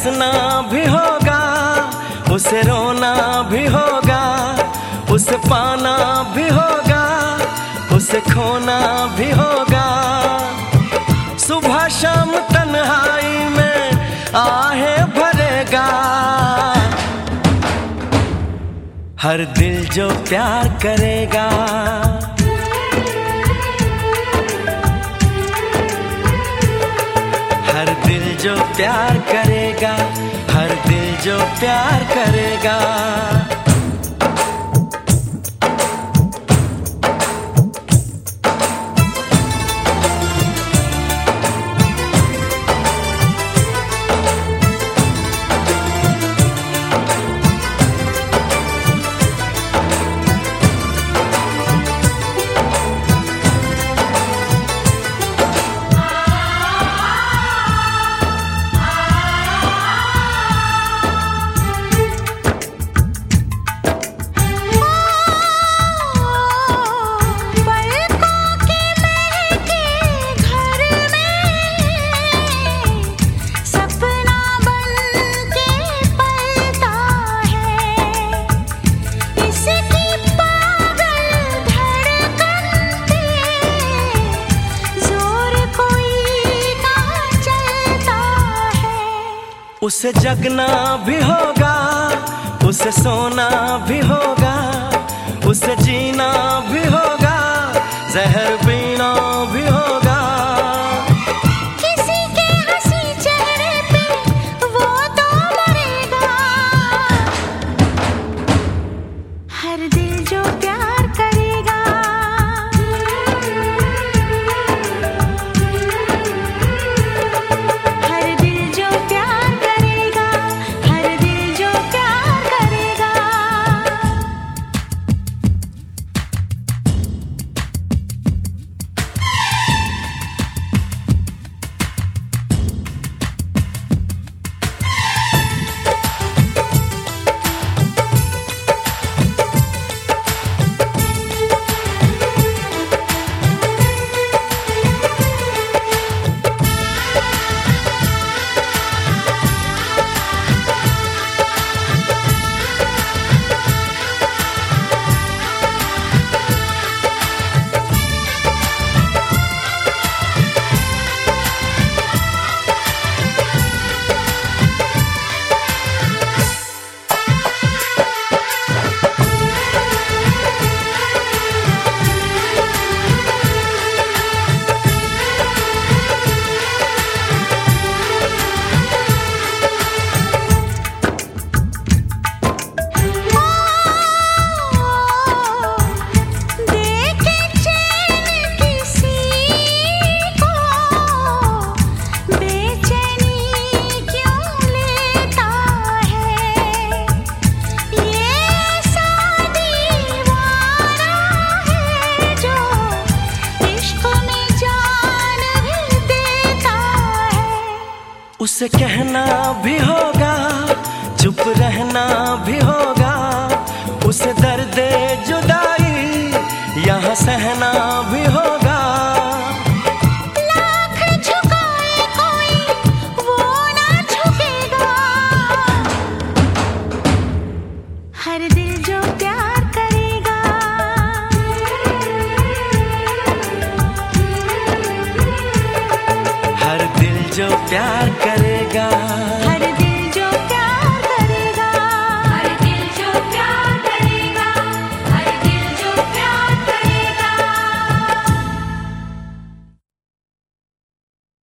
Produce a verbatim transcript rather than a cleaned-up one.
हंसना भी होगा, उसे रोना भी होगा, उसे पाना भी होगा, उसे खोना भी होगा। सुबह शाम तन्हाई में आहें भरेगा, हर दिल जो प्यार करेगा। हर दिल जो प्यार करेगा, हर दिल जो प्यार करेगा। उसे जगना भी होगा, उसे सोना भी होगा, उसे जीना भी होगा, जहर पीना भी होगा। किसी के हंसी चेहरे पे वो तो मरेगा, हर दिल जो प्यार करेगा। हर दिल जो प्यार करेगा, हर दिल जो प्यार करेगा। उसे कहना भी होगा, चुप रहना भी होगा, उसे दर्द जुदाई यहाँ सहना भी होगा। लाख झुकाए कोई वो ना झुकेगा, हर दिल जो प्यार करेगा। हर दिल जो प्यार करेगा,